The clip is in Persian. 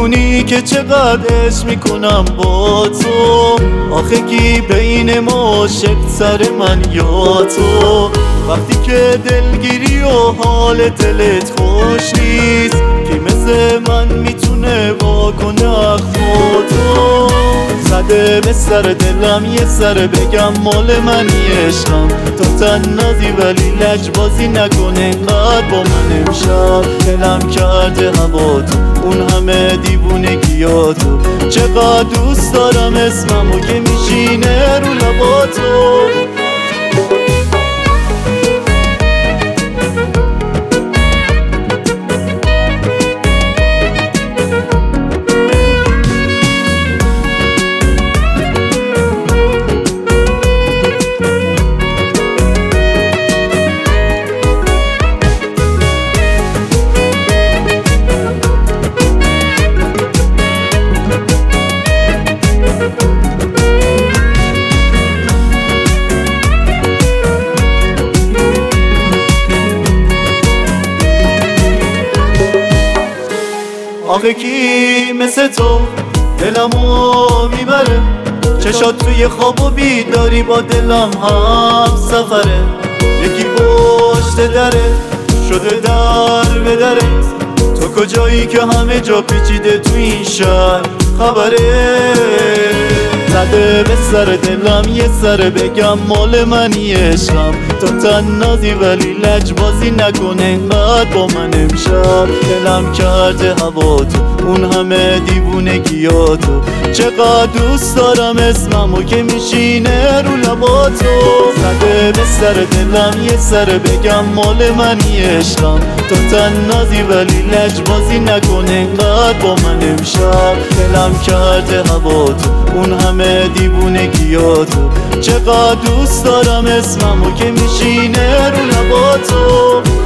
میدونی که چقدر عشق میکنم با تو، آخه کی بین ما عاشق سر من یا تو؟ وقتی که دلگیری و حال دلت خوش نیست، کی مثل من میتونه واکنه اخوا تو؟ زده به سر دلم یه سر بگم مال منی عشقم، تو تنازی ولی لجبازی نکنه اینقدر با من امشب. دلم کرده هوا تو، اون همه دیوونگیاتو، چقدر دوست دارم اسممو که میشینه رو لباتو. آخه کی مثل تو دلمو میبره، چشات توی خواب و بیداری با دلم هم سفره. یکی پشت دره شده در به دره، تو کجایی که همه جا پیچیده تو این شهر خبره؟ زده به سر دلم یه سر بگم مال منی عشقم، تو تنازی ولی لجبازی نکنه اینقدر با من امشب. دلم کرده هوا تو، اون همه دیوونگیاتو، چقدر دوست دارم اسممو که میشینه رو لباتو. زده به سر دلم یه سر بگم مال منی عشقم، تو تنازی ولی لجبازی نکنه اینقدر با من امشب. دلم کرده هوا تو، اون همه دیوونگیاتو، چقدر دوست دارم اسممو که میشینه رو لباتو.